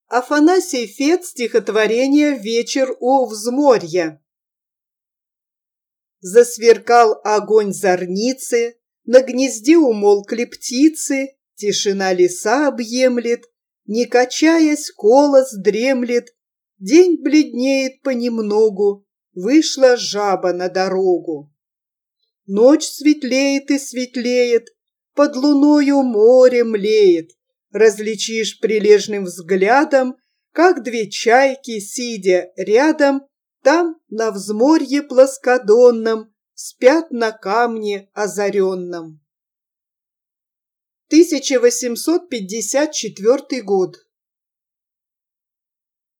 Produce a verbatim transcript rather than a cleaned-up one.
Афанасий Фет, стихотворение «Вечер у взморья». Засверкал огонь зорницы, на гнезде умолкли птицы, тишина леса объемлет, не качаясь, колос дремлет, день бледнеет понемногу, вышла жаба на дорогу. Ночь светлеет и светлеет, под луною море млеет, различишь прилежным взглядом, как две чайки, сидя рядом, там, на взморье плоскодонном, спят на камне озаренном. тысяча восемьсот пятьдесят четвёртый год.